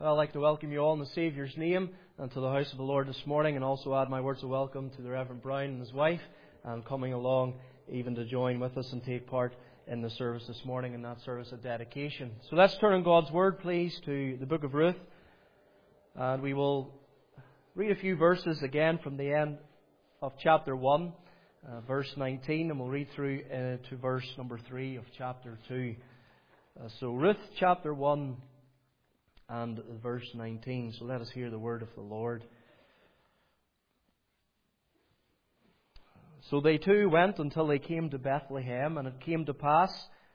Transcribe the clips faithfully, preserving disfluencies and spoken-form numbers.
I'd like to welcome you all in the Saviour's name and to the house of the Lord this morning, and also add my words of welcome to the Reverend Brown and his wife, and coming along even to join with us and take part in the service this morning, in that service of dedication. So let's turn in God's Word, please, to the book of Ruth, and we will read a few verses again from the end of chapter one, uh, verse nineteen, and we'll read through uh, to verse number three of chapter two. Uh, so Ruth chapter one and verse nineteen. So let us hear the word of the Lord. So they too went until they came to Bethlehem, and it came to pass,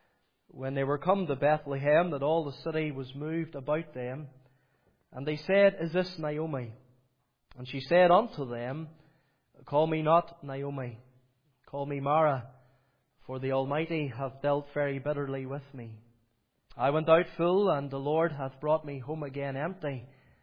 when they were come to Bethlehem, that all the city was moved about them. And they said, Is this Naomi? And she said unto them, Call me not Naomi, call me Mara, for the Almighty hath dealt very bitterly with me. I went out full, and the Lord hath brought me home again empty.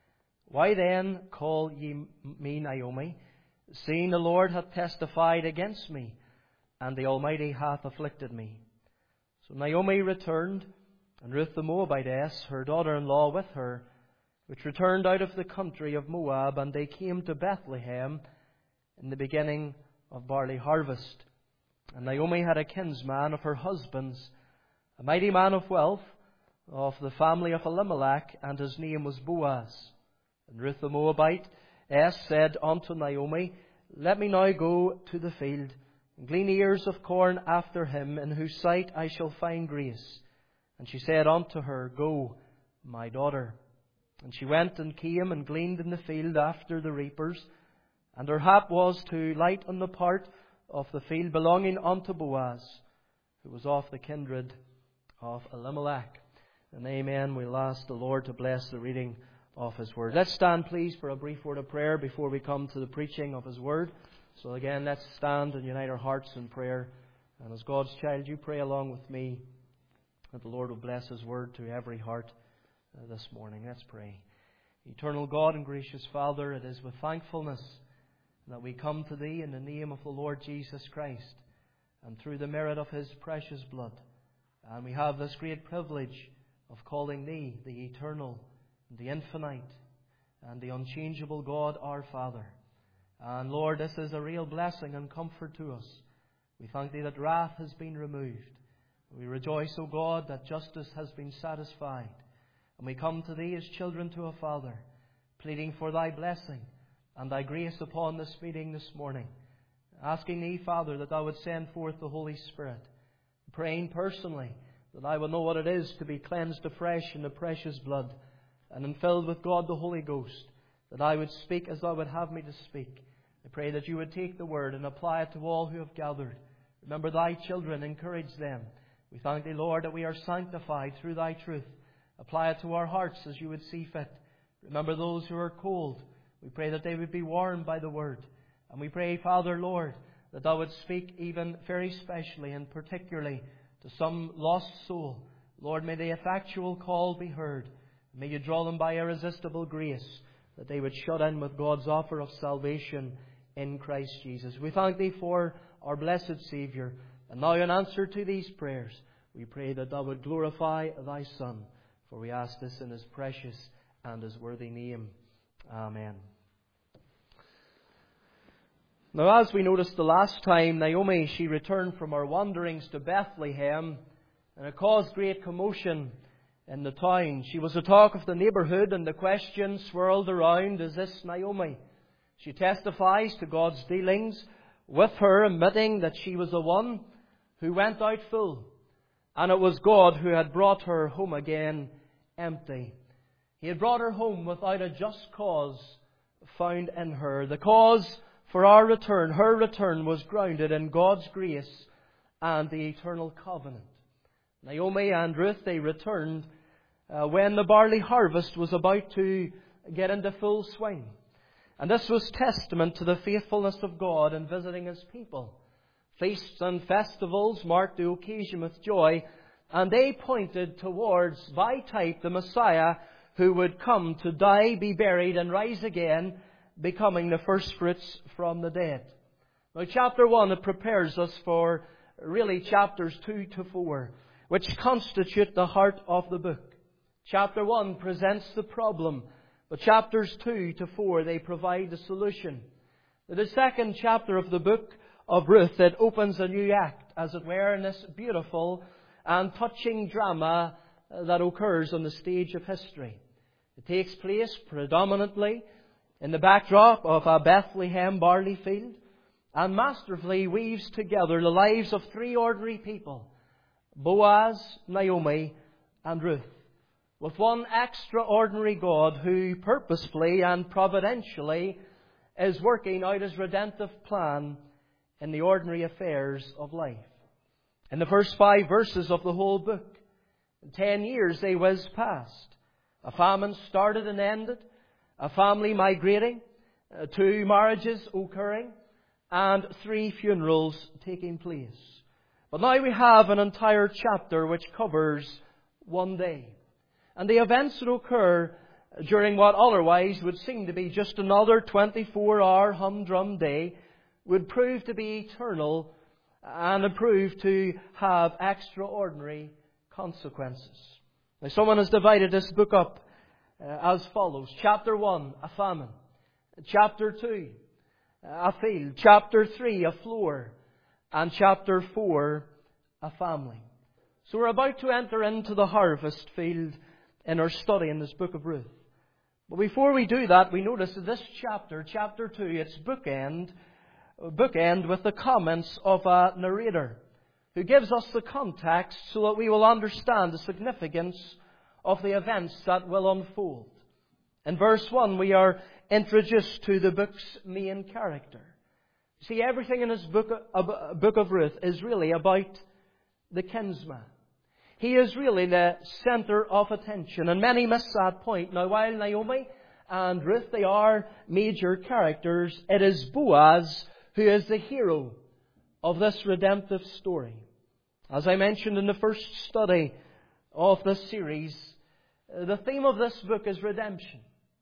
Why then call ye me Naomi, seeing the Lord hath testified against me, and the Almighty hath afflicted me? So Naomi returned, and Ruth the Moabitess, her daughter-in-law, with her, which returned out of the country of Moab, and they came to Bethlehem in the beginning of barley harvest. And Naomi had a kinsman of her husband's, a mighty man of wealth, of the family of Elimelech, and his name was Boaz. And Ruth the Moabite said unto Naomi, Let me now go to the field, and glean ears of corn after him, in whose sight I shall find grace. And she said unto her, Go, my daughter. And she went and came and gleaned in the field after the reapers. And her hap was to light on the part of the field belonging unto Boaz, who was of the kindred of Elimelech. And amen. We'll ask the Lord to bless the reading of His Word. Let's stand, please, for a brief word of prayer before we come to the preaching of His Word. So again, let's stand and unite our hearts in prayer. And as God's child, you pray along with me that the Lord will bless His Word to every heart uh, this morning. Let's pray. Eternal God and gracious Father, it is with thankfulness that we come to Thee in the name of the Lord Jesus Christ, and through the merit of His precious blood. And we have this great privilege of calling Thee the eternal, the infinite, and the unchangeable God, our Father. And Lord, this is a real blessing and comfort to us. We thank Thee that wrath has been removed. We rejoice, O God, that justice has been satisfied. And we come to Thee as children to a Father, pleading for Thy blessing and Thy grace upon this meeting this morning, asking Thee, Father, that Thou would send forth the Holy Spirit, praying personally that I will know what it is to be cleansed afresh in the precious blood, and then filled with God the Holy Ghost, that I would speak as Thou would have me to speak. I pray that You would take the Word and apply it to all who have gathered. Remember Thy children, encourage them. We thank Thee, Lord, that we are sanctified through Thy truth. Apply it to our hearts as You would see fit. Remember those who are cold. We pray that they would be warmed by the Word. And we pray, Father, Lord, that Thou would speak even very specially and particularly to some lost soul. Lord, may the effectual call be heard. May You draw them by irresistible grace, that they would shut in with God's offer of salvation in Christ Jesus. We thank Thee for our blessed Saviour. And now in answer to these prayers, we pray that Thou would glorify Thy Son. For we ask this in His precious and His worthy name. Amen. Now, as we noticed the last time, Naomi, she returned from her wanderings to Bethlehem, and it caused great commotion in the town. She was the talk of the neighbourhood, and the question swirled around, Is this Naomi? She testifies to God's dealings with her, admitting that she was the one who went out full, and it was God who had brought her home again empty. He had brought her home without a just cause found in her. The cause for our return, her return, was grounded in God's grace and the eternal covenant. Naomi and Ruth, they returned uh, when the barley harvest was about to get into full swing. And this was testament to the faithfulness of God in visiting His people. Feasts and festivals marked the occasion with joy, and they pointed towards, by type, the Messiah who would come to die, be buried, and rise again, becoming the first fruits from the dead. Now, chapter one, it prepares us for really chapters two to four, which constitute the heart of the book. Chapter one presents the problem, but chapters two to four, they provide the solution. The second chapter of the book of Ruth, it opens a new act, as it were, in this beautiful and touching drama that occurs on the stage of history. It takes place predominantly in the backdrop of a Bethlehem barley field, and masterfully weaves together the lives of three ordinary people, Boaz, Naomi, and Ruth, with one extraordinary God who purposefully and providentially is working out His redemptive plan in the ordinary affairs of life. In the first five verses of the whole book, ten years they whiz past. A famine started and ended, a family migrating, uh, two marriages occurring, and three funerals taking place. But now we have an entire chapter which covers one day. And the events that occur during what otherwise would seem to be just another twenty-four hour humdrum day would prove to be eternal and prove to have extraordinary consequences. Now, someone has divided this book up uh, as follows. Chapter one, a famine. Chapter two, a field. Chapter three, a floor. And chapter four, a family. So we're about to enter into the harvest field in our study in this book of Ruth. But before we do that, we notice that this chapter, chapter two, it's bookend, bookend with the comments of a narrator who gives us the context so that we will understand the significance of the events that will unfold. In verse one, we are introduced to the book's main character. See, everything in this book, uh, book of Ruth is really about the kinsman. He is really the centre of attention, and many miss that point. Now, while Naomi and Ruth, they are major characters, it is Boaz who is the hero of this redemptive story. As I mentioned in the first study of this series, the theme of this book is redemption.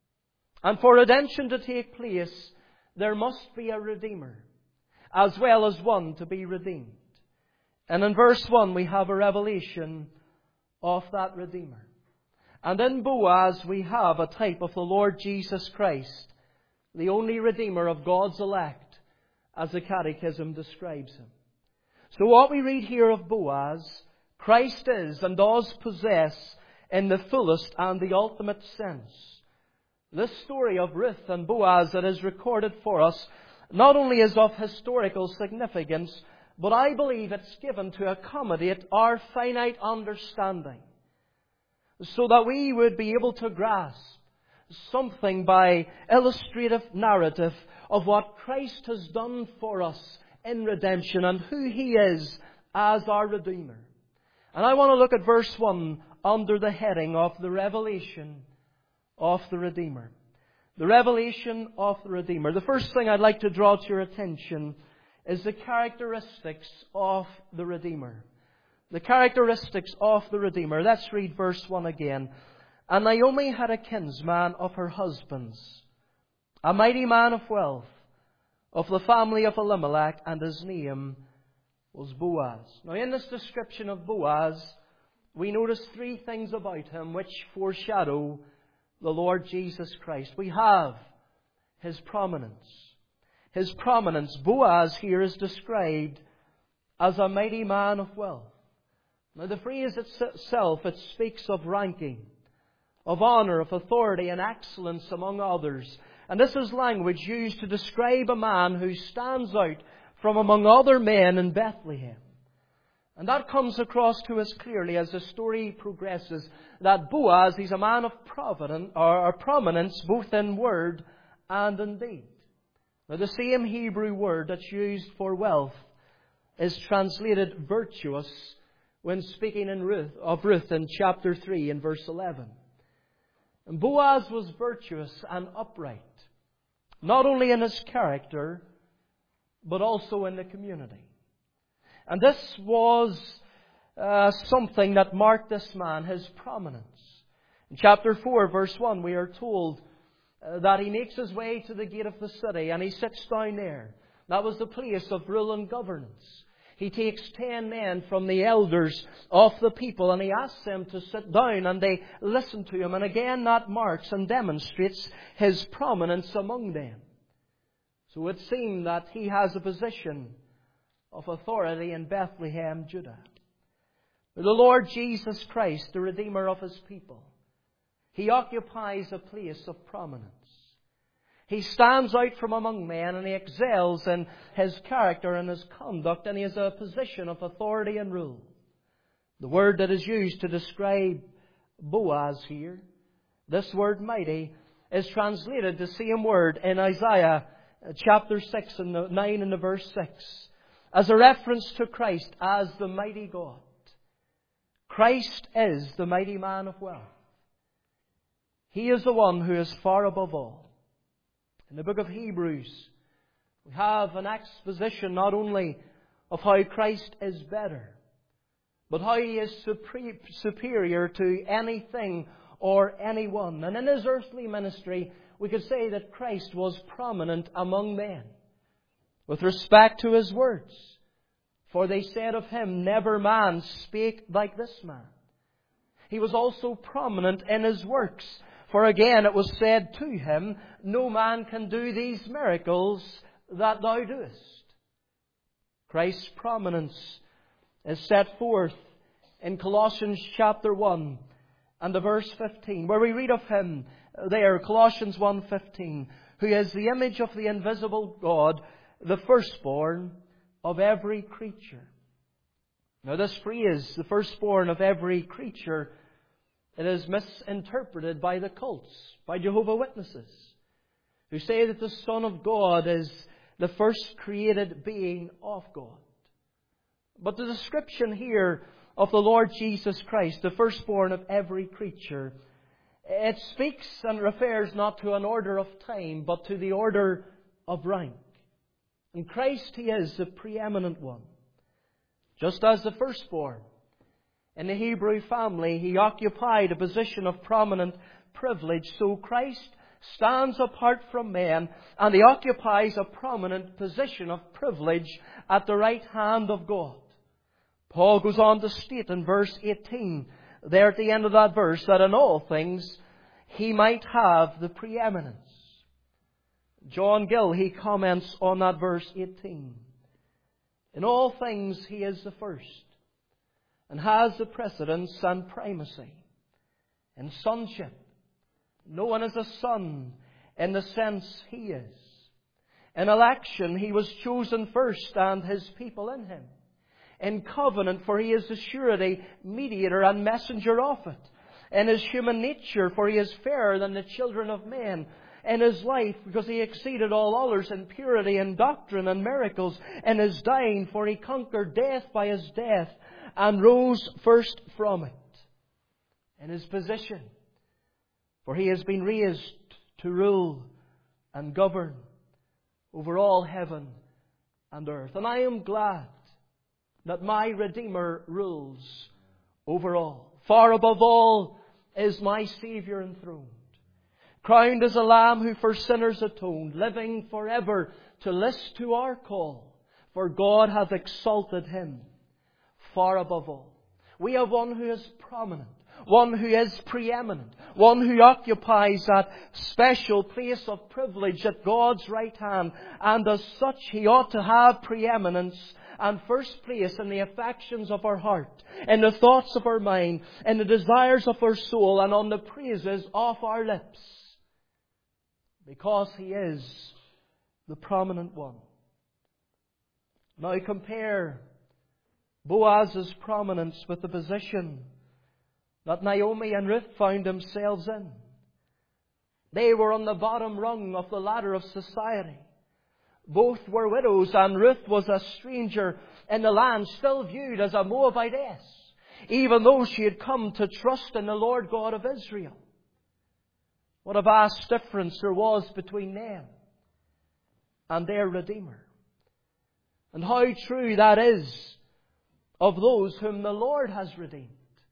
And for redemption to take place, there must be a Redeemer, as well as one to be redeemed. And in verse one, we have a revelation of that Redeemer. And in Boaz, we have a type of the Lord Jesus Christ, the only Redeemer of God's elect, as the Catechism describes Him. So what we read here of Boaz, Christ is and does possess in the fullest and the ultimate sense. This story of Ruth and Boaz that is recorded for us not only is of historical significance, but I believe it's given to accommodate our finite understanding, so that we would be able to grasp something by illustrative narrative of what Christ has done for us in redemption and who He is as our Redeemer. And I want to look at verse one under the heading of the revelation of the Redeemer. The revelation of the Redeemer. The first thing I'd like to draw to your attention is the characteristics of the Redeemer. The characteristics of the Redeemer. Let's read verse one again. And Naomi had a kinsman of her husband's, a mighty man of wealth, of the family of Elimelech, and his name was Boaz. Now, in this description of Boaz, we notice three things about him which foreshadow the Lord Jesus Christ. We have His prominence. His prominence. Boaz here is described as a mighty man of wealth. Now, the phrase itself, it speaks of ranking, of honour, of authority and excellence among others. And this is language used to describe a man who stands out from among other men in Bethlehem. And that comes across to us clearly as the story progresses, that Boaz, he's a man of providence, or prominence both in word and in deed. Now, the same Hebrew word that's used for wealth is translated virtuous when speaking in Ruth, of Ruth in chapter three and verse eleven. And Boaz was virtuous and upright, not only in his character, but also in the community. And this was uh, something that marked this man, his prominence. In chapter four, verse one, we are told uh, that he makes his way to the gate of the city and he sits down there. That was the place of rule and governance. He takes ten men from the elders of the people and he asks them to sit down and they listen to him. And again that marks and demonstrates his prominence among them. So it seemed that he has a position of authority in Bethlehem, Judah. The Lord Jesus Christ, the Redeemer of His people, He occupies a place of prominence. He stands out from among men and He excels in His character and His conduct, and He has a position of authority and rule. The word that is used to describe Boaz here, this word mighty, is translated the same word in Isaiah chapter six and nine and the verse six as a reference to Christ as the mighty God. Christ is the mighty man of wealth. He is the one who is far above all. In the book of Hebrews, we have an exposition not only of how Christ is better, but how He is superior to anything or anyone. And in His earthly ministry, we could say that Christ was prominent among men with respect to His words. For they said of Him, never man spake like this man. He was also prominent in His works. For again it was said to Him, no man can do these miracles that Thou doest. Christ's prominence is set forth in Colossians chapter one and the verse fifteen, where we read of Him there, Colossians one fifteen, who is the image of the invisible God, the firstborn of every creature. Now this phrase, the firstborn of every creature, it is misinterpreted by the cults, by Jehovah's Witnesses, who say that the Son of God is the first created being of God. But the description here of the Lord Jesus Christ, the firstborn of every creature, it speaks and refers not to an order of time, but to the order of rank. In Christ He is the preeminent one. Just as the firstborn in the Hebrew family, he occupied a position of prominent privilege, so Christ stands apart from men and He occupies a prominent position of privilege at the right hand of God. Paul goes on to state in verse eighteen, there at the end of that verse, that in all things He might have the preeminence. John Gill, he comments on that verse eighteen. In all things He is the first, and has the precedence and primacy. In sonship, no one is a son in the sense He is. In election, He was chosen first, and His people in Him. In covenant, for He is the surety, mediator and messenger of it. In His human nature, for He is fairer than the children of men. In His life, because He exceeded all others in purity and doctrine and miracles. In His dying, for He conquered death by His death and rose first from it. In His position, for He has been raised to rule and govern over all heaven and earth. And I am glad that my Redeemer rules over all. Far above all is my Saviour enthroned, crowned as a Lamb who for sinners atoned, living forever to list to our call, for God hath exalted Him far above all. We have one who is prominent, one who is preeminent, one who occupies that special place of privilege at God's right hand, and as such He ought to have preeminence and first place in the affections of our heart, in the thoughts of our mind, in the desires of our soul, and on the praises of our lips. Because He is the prominent one. Now compare Boaz's prominence with the position that Naomi and Ruth found themselves in. They were on the bottom rung of the ladder of society. Both were widows, and Ruth was a stranger in the land, still viewed as a Moabitess, even though she had come to trust in the Lord God of Israel. What a vast difference there was between them and their Redeemer. And how true that is of those whom the Lord has redeemed.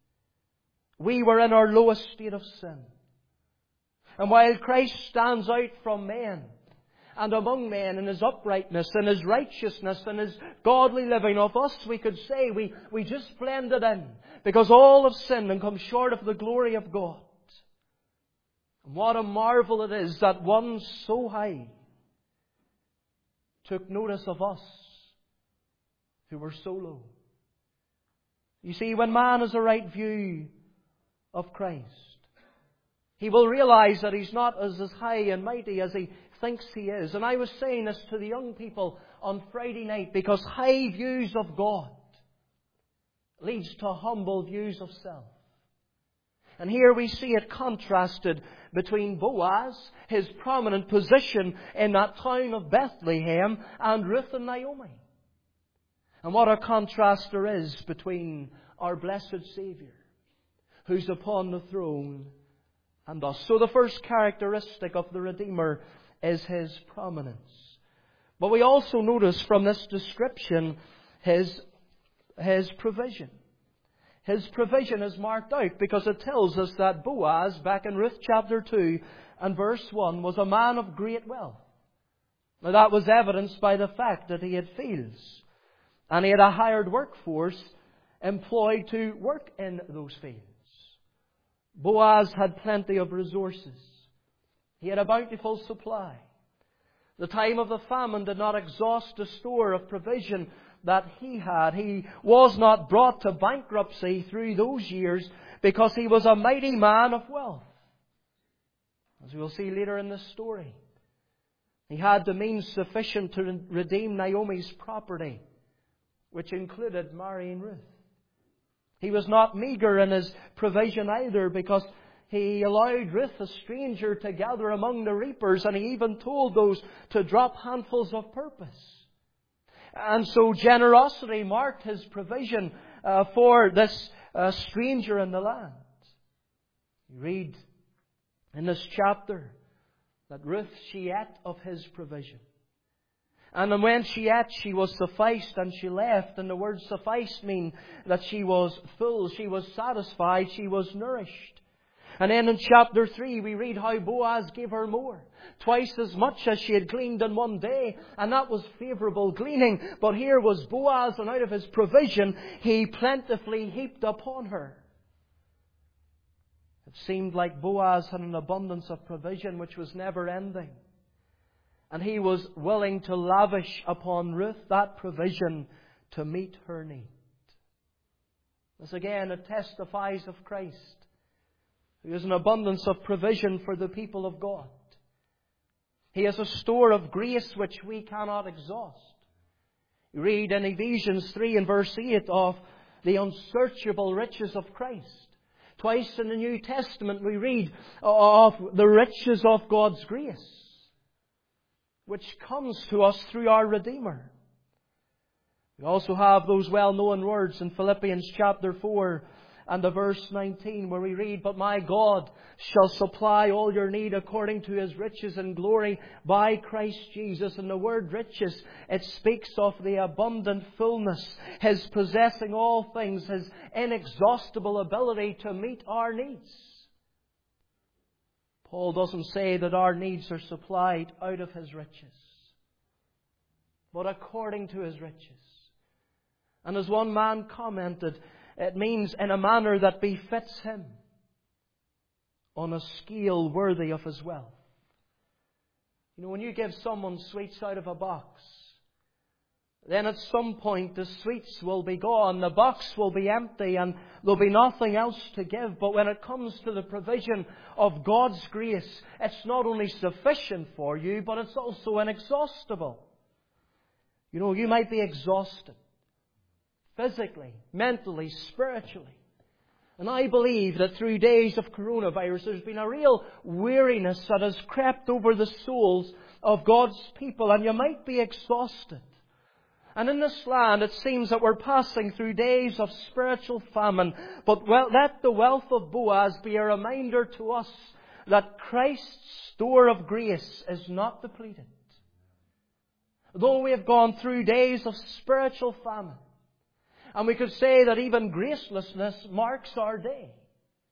We were in our lowest state of sin. And while Christ stands out from men and among men in His uprightness and His righteousness and His godly living. Of us, we could say we, we just blended in because all have sinned and come short of the glory of God. And what a marvel it is that one so high took notice of us who were so low. You see, when man has a right view of Christ, he will realize that he's not as, as high and mighty as he thinks he is. And I was saying this to the young people on Friday night because high views of God leads to humble views of self. And here we see it contrasted between Boaz, his prominent position in that town of Bethlehem, and Ruth and Naomi. And what a contrast there is between our blessed Saviour, who's upon the throne, and us. So the first characteristic of the Redeemer is His prominence. But we also notice from this description His, His provision. His provision is marked out because it tells us that Boaz, back in Ruth chapter two and verse one, was a man of great wealth. Now that was evidenced by the fact that he had fields. And he had a hired workforce employed to work in those fields. Boaz had plenty of resources. He had a bountiful supply. The time of the famine did not exhaust the store of provision that he had. He was not brought to bankruptcy through those years because he was a mighty man of wealth. As we will see later in this story, he had the means sufficient to redeem Naomi's property, which included marrying Ruth. He was not meagre in his provision either, because he allowed Ruth, a stranger, to gather among the reapers, and he even told those to drop handfuls of purpose. And so generosity marked his provision uh, for this uh, stranger in the land. You read in this chapter that Ruth, she ate of his provision. And when she ate, she was sufficed and she left. And the word sufficed mean that she was full, she was satisfied, she was nourished. And then in chapter three we read how Boaz gave her more, twice as much as she had gleaned in one day. And that was favourable gleaning. But here was Boaz, and out of his provision he plentifully heaped upon her. It seemed like Boaz had an abundance of provision which was never ending. And he was willing to lavish upon Ruth that provision to meet her need. This again, it testifies of Christ, who has an abundance of provision for the people of God. He has a store of grace which we cannot exhaust. You read in Ephesians three and verse eight of the unsearchable riches of Christ. Twice in the New Testament we read of the riches of God's grace, which comes to us through our Redeemer. We also have those well-known words in Philippians chapter four and the verse nineteen, where we read, "But my God shall supply all your need according to His riches and glory by Christ Jesus." And the word riches, it speaks of the abundant fullness, His possessing all things, His inexhaustible ability to meet our needs. Paul doesn't say that our needs are supplied out of His riches, but according to His riches. And as one man commented, it means in a manner that befits Him, on a scale worthy of His wealth. You know, when you give someone sweets out of a box, then at some point the sweets will be gone, the box will be empty, and there'll be nothing else to give. But when it comes to the provision of God's grace, it's not only sufficient for you, but it's also inexhaustible. You know, you might be exhausted, physically, mentally, spiritually. And I believe that through days of coronavirus, there's been a real weariness that has crept over the souls of God's people, and you might be exhausted. And in this land, it seems that we're passing through days of spiritual famine. But well, let the wealth of Boaz be a reminder to us that Christ's store of grace is not depleted. Though we have gone through days of spiritual famine, and we could say that even gracelessness marks our day,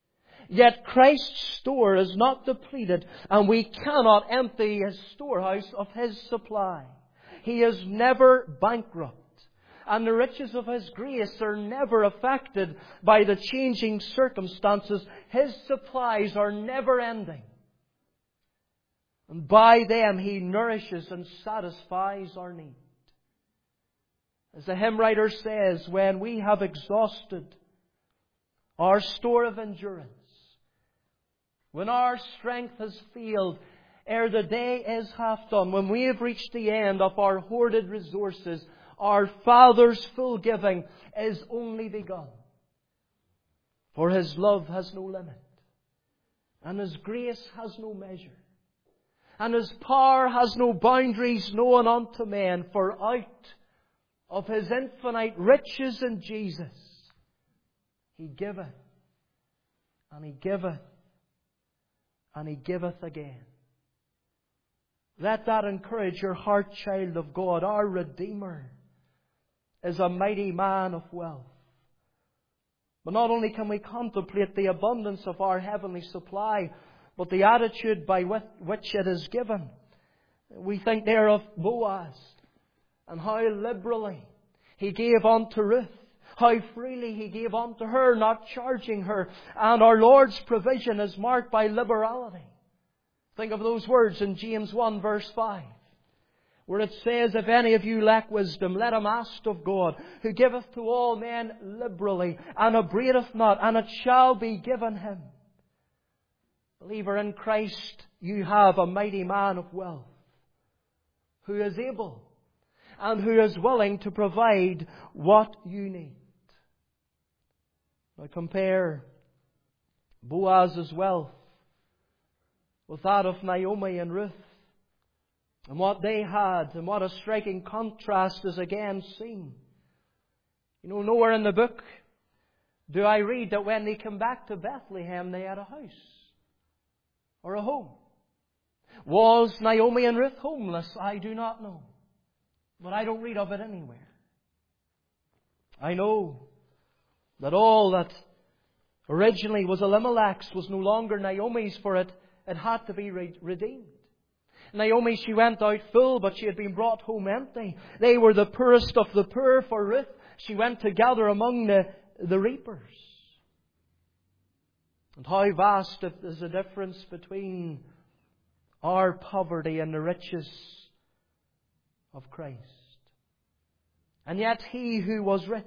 Yet Christ's store is not depleted, and we cannot empty His storehouse of His supply. He is never bankrupt, and the riches of His grace are never affected by the changing circumstances. His supplies are never ending. And by them He nourishes and satisfies our need. As the hymn writer says, when we have exhausted our store of endurance, when our strength has failed, ere the day is half done, when we have reached the end of our hoarded resources, our Father's full giving is only begun. For His love has no limit, and His grace has no measure, and His power has no boundaries known unto men. For out of His infinite riches in Jesus, He giveth, and He giveth, and He giveth again. Let that encourage your heart, child of God. Our Redeemer is a mighty man of wealth. But not only can we contemplate the abundance of our heavenly supply, but the attitude by which it is given. We think there of Boaz, and how liberally he gave unto Ruth. How freely he gave unto her, not charging her. And our Lord's provision is marked by liberality. Think of those words in James one verse five, where it says, if any of you lack wisdom, let him ask of God, who giveth to all men liberally, and upbraideth not, and it shall be given him. Believer, in Christ you have a mighty man of wealth, who is able and who is willing to provide what you need. Now compare Boaz's wealth with that of Naomi and Ruth, and what they had, and what a striking contrast is again seen. You know, nowhere in the book do I read that when they came back to Bethlehem they had a house or a home. Was Naomi and Ruth homeless? I do not know. But I don't read of it anywhere. I know that all that originally was Elimelech's was no longer Naomi's, for it, it had to be re- redeemed. Naomi, she went out full, but she had been brought home empty. They were the poorest of the poor. For Ruth, she went to gather among the, the reapers. And how vast is the difference between our poverty and the riches of Christ. And yet He who was rich,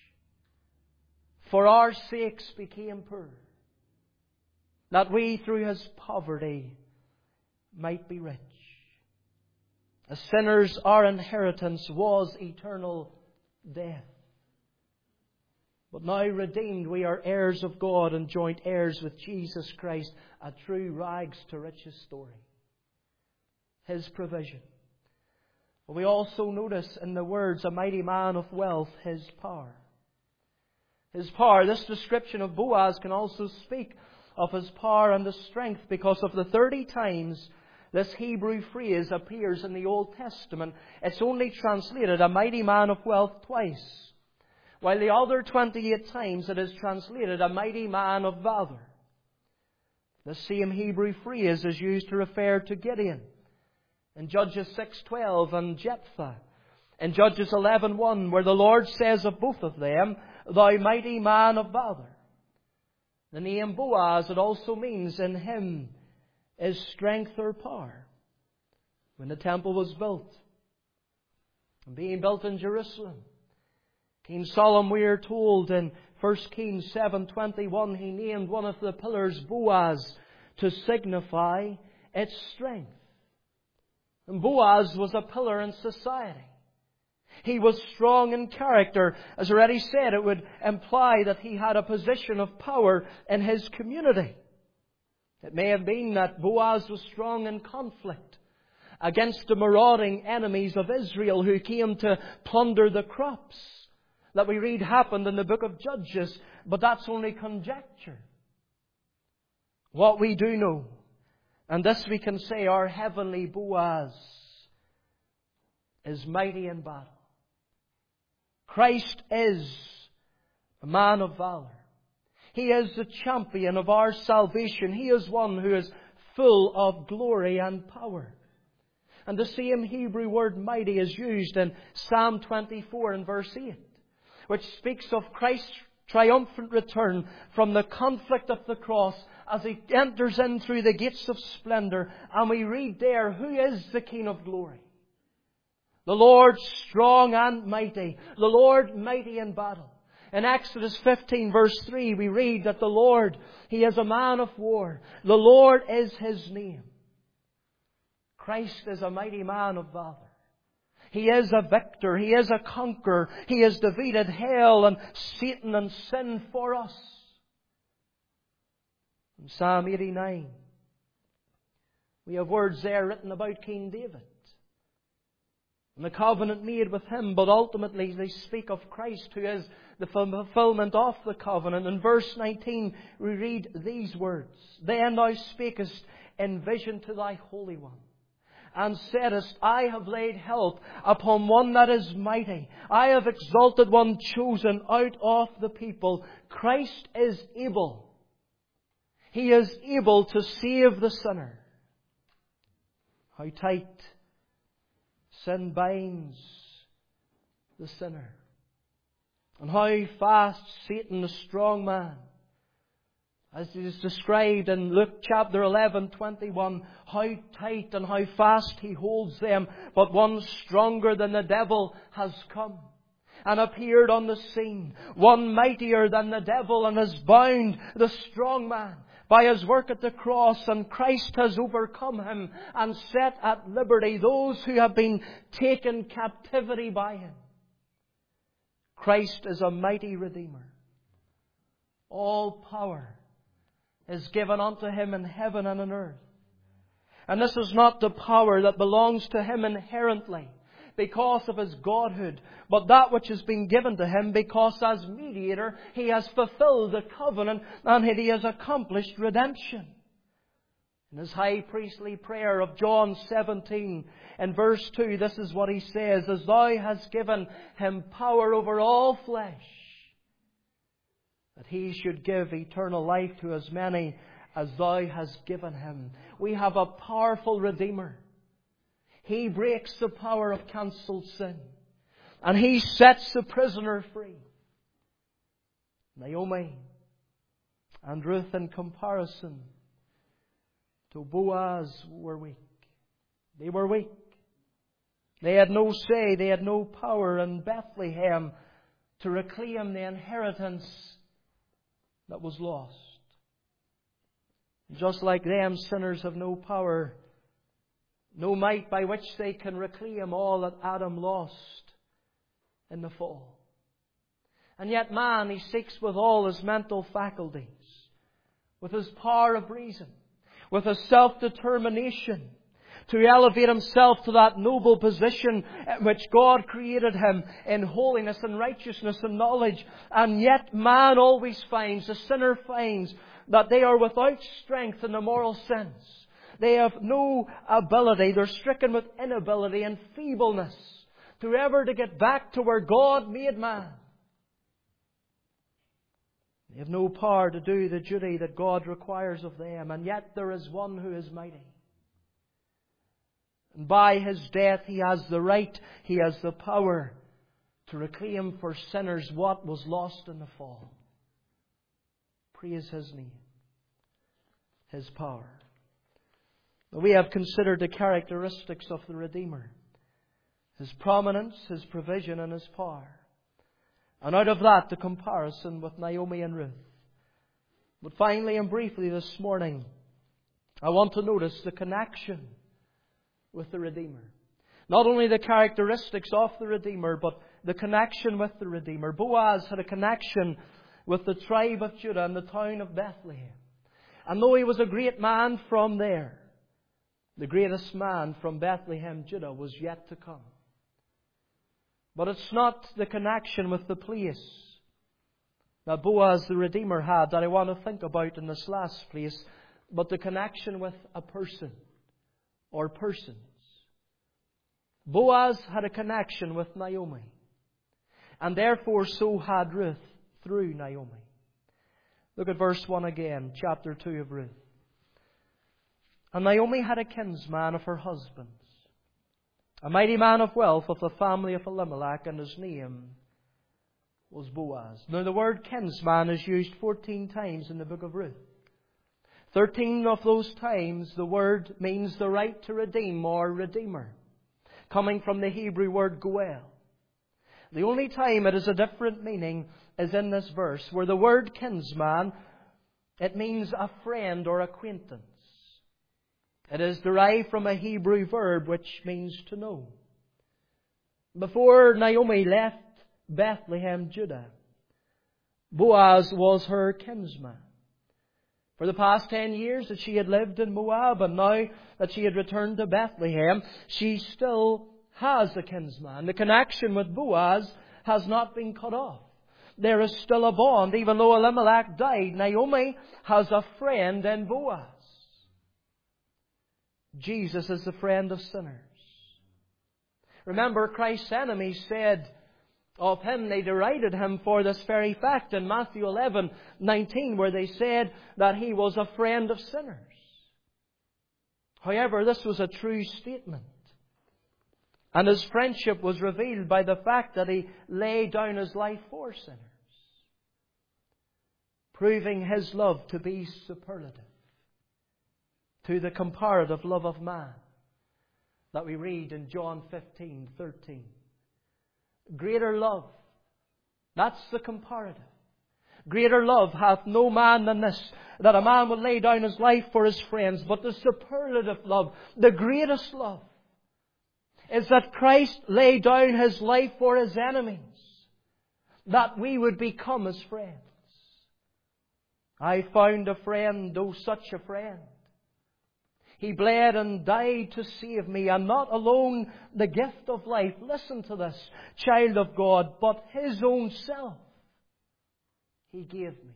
for our sakes became poor, that we through His poverty might be rich. As sinners, our inheritance was eternal death. But now redeemed, we are heirs of God and joint heirs with Jesus Christ, a true rags to riches story. His provision. But we also notice in the words, a mighty man of wealth, His power. His power. This description of Boaz can also speak of his power and his strength, because of the thirty times this Hebrew phrase appears in the Old Testament. It's only translated a mighty man of wealth twice, while the other twenty-eight times it is translated a mighty man of valor. The same Hebrew phrase is used to refer to Gideon in Judges six twelve and Jephthah in Judges eleven one, where the Lord says of both of them, "Thou mighty man of valor." The name Boaz, it also means in him is strength or power. When the temple was built, and being built in Jerusalem, King Solomon, we are told in First Kings seven twenty-one, he named one of the pillars Boaz to signify its strength. And Boaz was a pillar in society. He was strong in character. As already said, it would imply that he had a position of power in his community. It may have been that Boaz was strong in conflict against the marauding enemies of Israel who came to plunder the crops that we read happened in the book of Judges. But that's only conjecture. What we do know, and this we can say, our heavenly Boaz is mighty in battle. Christ is a man of valor. He is the champion of our salvation. He is one who is full of glory and power. And the same Hebrew word mighty is used in Psalm twenty-four and verse eight, which speaks of Christ's triumphant return from the conflict of the cross as He enters in through the gates of splendour. And we read there, who is the King of glory? The Lord strong and mighty. The Lord mighty in battle. In Exodus fifteen verse three we read that the Lord, He is a man of war. The Lord is His name. Christ is a mighty man of valour. He is a victor. He is a conqueror. He has defeated hell and Satan and sin for us. In Psalm eighty-nine, we have words there written about King David and the covenant made with him, but ultimately they speak of Christ, who is the fulfillment of the covenant. In verse nineteen we read these words, Then thou spakest in vision to thy Holy One, and saidest, I have laid help upon one that is mighty. I have exalted one chosen out of the people. Christ is able. He is able to save the sinner. How tight sin binds the sinner. And how fast Satan, the strong man, as it is described in Luke chapter eleven twenty-one, how tight and how fast he holds them. But one stronger than the devil has come and appeared on the scene. One mightier than the devil, and has bound the strong man by His work at the cross. And Christ has overcome him and set at liberty those who have been taken captivity by Him. Christ is a mighty Redeemer. All power is given unto Him in heaven and on earth. And this is not the power that belongs to Him inherently because of His Godhood, but that which has been given to Him because as mediator He has fulfilled the covenant and He has accomplished redemption. In His high priestly prayer of John seventeen in verse two, this is what He says, As Thou hast given Him power over all flesh, that He should give eternal life to as many as Thou hast given Him. We have a powerful Redeemer. He breaks the power of cancelled sin. And He sets the prisoner free. Naomi and Ruth, in comparison to Boaz, were weak. They were weak. They had no say, they had no power in Bethlehem to reclaim the inheritance that was lost. Just like them, sinners have no power, no might by which they can reclaim all that Adam lost in the fall. And yet man, he seeks with all his mental faculties, with his power of reason, with his self-determination, to elevate himself to that noble position in which God created him in holiness and righteousness and knowledge. And yet man always finds, the sinner finds, that they are without strength in the moral sense. They have no ability. They're stricken with inability and feebleness to ever to get back to where God made man. They have no power to do the duty that God requires of them. And yet there is one who is mighty. And by His death He has the right, He has the power to reclaim for sinners what was lost in the fall. Praise His name, His power. We have considered the characteristics of the Redeemer. His prominence, His provision and His power. And out of that, the comparison with Naomi and Ruth. But finally and briefly this morning, I want to notice the connection with the Redeemer. Not only the characteristics of the Redeemer, but the connection with the Redeemer. Boaz had a connection with the tribe of Judah and the town of Bethlehem. And though he was a great man from there, the greatest man from Bethlehem, Judah, was yet to come. But it's not the connection with the place that Boaz the Redeemer had that I want to think about in this last place, but the connection with a person or persons. Boaz had a connection with Naomi, and therefore so had Ruth through Naomi. Look at verse one again, chapter two of Ruth. And Naomi had a kinsman of her husband's, a mighty man of wealth of the family of Elimelech, and his name was Boaz. Now the word kinsman is used fourteen times in the book of Ruth. Thirteen of those times the word means the right to redeem or redeemer, coming from the Hebrew word goel. The only time it is a different meaning is in this verse, where the word kinsman, it means a friend or acquaintance. It is derived from a Hebrew verb which means to know. Before Naomi left Bethlehem, Judah, Boaz was her kinsman. For the past ten years that she had lived in Moab, and now that she had returned to Bethlehem, she still has a kinsman. The connection with Boaz has not been cut off. There is still a bond. Even though Elimelech died, Naomi has a friend in Boaz. Jesus is the friend of sinners. Remember, Christ's enemies said of Him, they derided Him for this very fact in Matthew eleven nineteen, where they said that He was a friend of sinners. However, this was a true statement. And His friendship was revealed by the fact that He laid down His life for sinners, proving His love to be superlative to the comparative love of man that we read in John fifteen thirteen. Greater love, that's the comparative. Greater love hath no man than this, that a man would lay down his life for his friends. But the superlative love, the greatest love, is that Christ laid down His life for His enemies, that we would become His friends. I found a friend, oh such a friend. He bled and died to save me, and not alone the gift of life, listen to this, child of God, but His own self He gave me.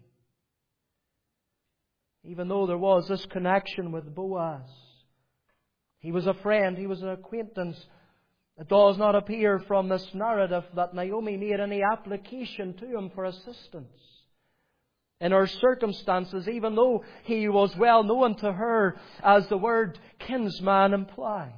Even though there was this connection with Boaz, he was a friend, he was an acquaintance, it does not appear from this narrative that Naomi made any application to him for assistance in her circumstances, even though he was well known to her, as the word kinsman implies.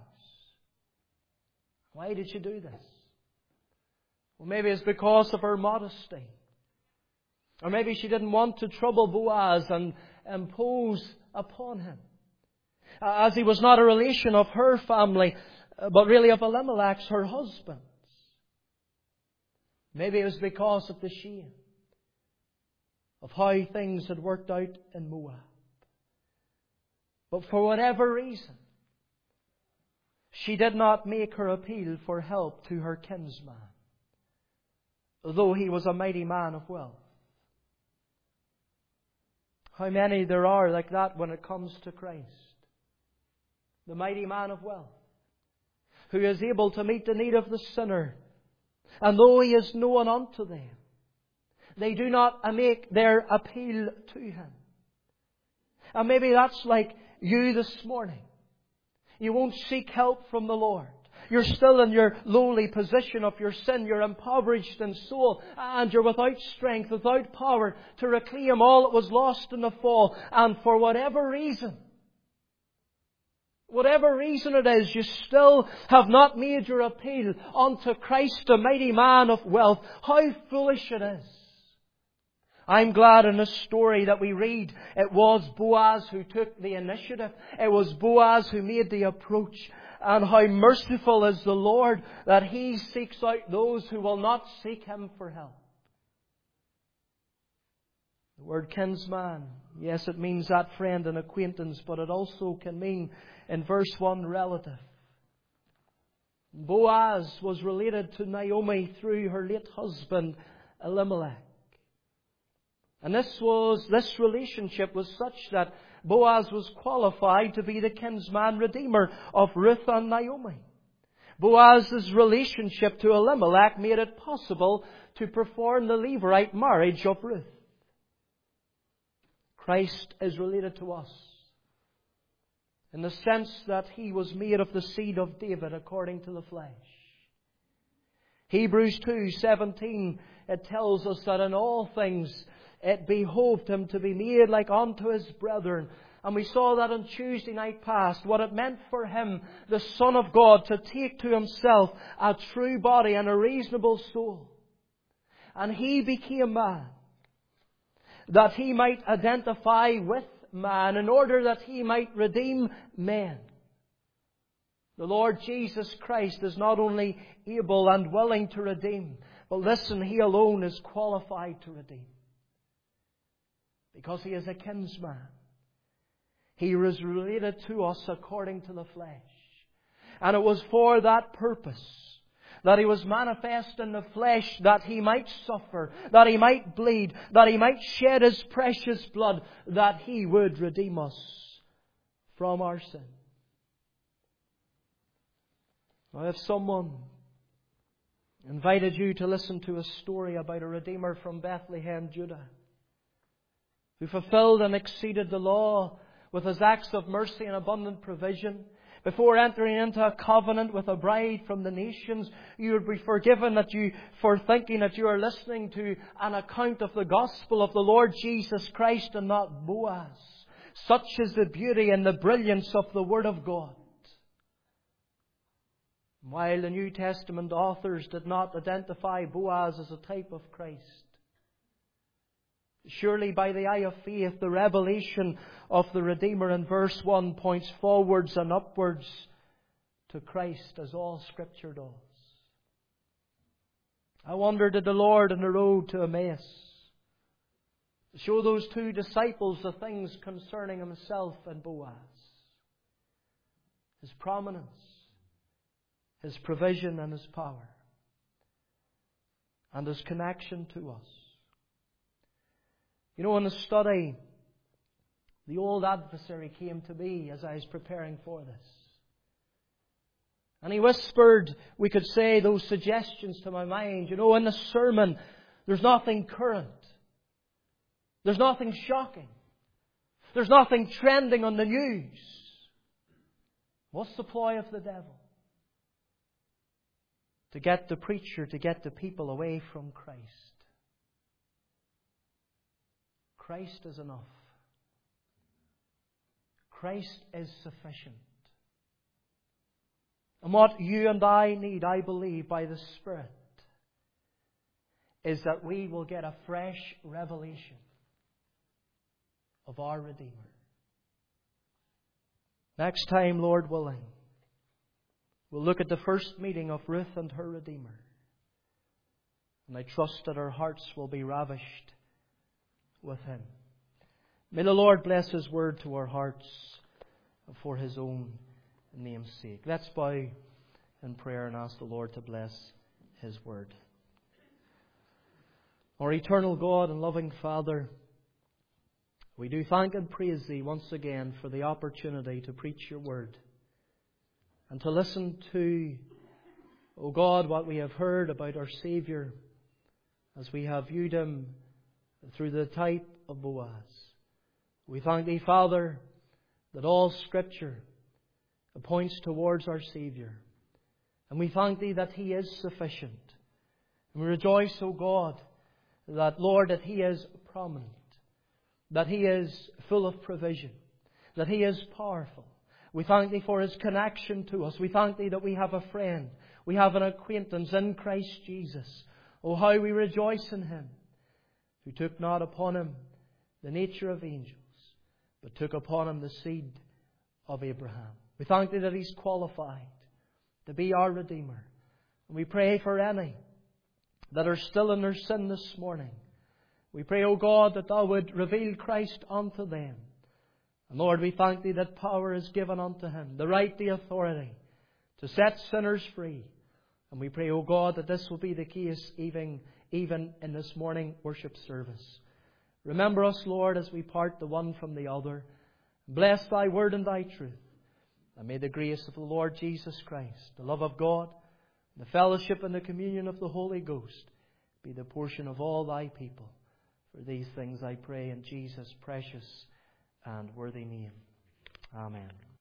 Why did she do this? Well, maybe it's because of her modesty. Or maybe she didn't want to trouble Boaz and impose upon him, as he was not a relation of her family, but really of Elimelech's, her husband's. Maybe it was because of the shame of how things had worked out in Moab. But for whatever reason, she did not make her appeal for help to her kinsman, though he was a mighty man of wealth. How many there are like that when it comes to Christ, the mighty man of wealth, who is able to meet the need of the sinner, and though He is known unto them, they do not make their appeal to Him. And maybe that's like you this morning. You won't seek help from the Lord. You're still in your lowly position of your sin. You're impoverished in soul, and you're without strength, without power to reclaim all that was lost in the fall. And for whatever reason, whatever reason it is, you still have not made your appeal unto Christ, the mighty man of wealth. How foolish it is. I'm glad in this story that we read, it was Boaz who took the initiative. It was Boaz who made the approach. And how merciful is the Lord that He seeks out those who will not seek Him for help. The word kinsman, yes, it means that friend and acquaintance, but it also can mean, in verse one, relative. Boaz was related to Naomi through her late husband, Elimelech. And this was, this relationship was such that Boaz was qualified to be the kinsman redeemer of Ruth and Naomi. Boaz's relationship to Elimelech made it possible to perform the Levirate marriage of Ruth. Christ is related to us in the sense that He was made of the seed of David according to the flesh. Hebrews two seventeen, it tells us that in all things it behoved Him to be made like unto His brethren. And we saw that on Tuesday night past, what it meant for Him, the Son of God, to take to Himself a true body and a reasonable soul. And He became man, that He might identify with man, in order that He might redeem men. The Lord Jesus Christ is not only able and willing to redeem, but listen, He alone is qualified to redeem. Because He is a kinsman. He was related to us according to the flesh. And it was for that purpose that He was manifest in the flesh, that He might suffer, that He might bleed, that He might shed His precious blood, that He would redeem us from our sin. Now, if someone invited you to listen to a story about a Redeemer from Bethlehem, Judah, who fulfilled and exceeded the law with His acts of mercy and abundant provision, before entering into a covenant with a bride from the nations, you would be forgiven that you for thinking that you are listening to an account of the gospel of the Lord Jesus Christ and not Boaz. Such is the beauty and the brilliance of the Word of God. While the New Testament authors did not identify Boaz as a type of Christ, surely by the eye of faith, the revelation of the Redeemer in verse one points forwards and upwards to Christ, as all Scripture does. I wonder, did the Lord on the road to Emmaus show those two disciples the things concerning Himself and Boaz? His prominence, His provision and His power, and His connection to us. You know, in the study, the old adversary came to me as I was preparing for this. And he whispered, we could say, those suggestions to my mind. You know, in the sermon, there's nothing current. There's nothing shocking. There's nothing trending on the news. What's the ploy of the devil? To get the preacher, to get the people away from Christ. Christ is enough. Christ is sufficient. And what you and I need, I believe, by the Spirit, is that we will get a fresh revelation of our Redeemer. Next time, Lord willing, we'll look at the first meeting of Ruth and her Redeemer. And I trust that our hearts will be ravished with Him. May the Lord bless His word to our hearts for His own name's sake. Let's bow in prayer and ask the Lord to bless His word. Our eternal God and loving Father, we do thank and praise Thee once again for the opportunity to preach Your word and to listen to, O God, what we have heard about our Saviour as we have viewed Him through the type of Boaz. We thank Thee, Father, that all Scripture points towards our Saviour. And we thank Thee that He is sufficient. And we rejoice, O God, that, Lord, that He is prominent, that He is full of provision, that He is powerful. We thank Thee for His connection to us. We thank Thee that we have a friend, we have an acquaintance in Christ Jesus. Oh, how we rejoice in Him, who took not upon Him the nature of angels, but took upon Him the seed of Abraham. We thank Thee that He's qualified to be our Redeemer. And we pray for any that are still in their sin this morning. We pray, O God, that Thou would reveal Christ unto them. And Lord, we thank Thee that power is given unto Him, the right, the authority, to set sinners free. And we pray, O God, that this will be the case even, even in this morning worship service. Remember us, Lord, as we part the one from the other. Bless Thy word and Thy truth. And may the grace of the Lord Jesus Christ, the love of God, the fellowship and the communion of the Holy Ghost be the portion of all Thy people. For these things I pray in Jesus' precious and worthy name. Amen.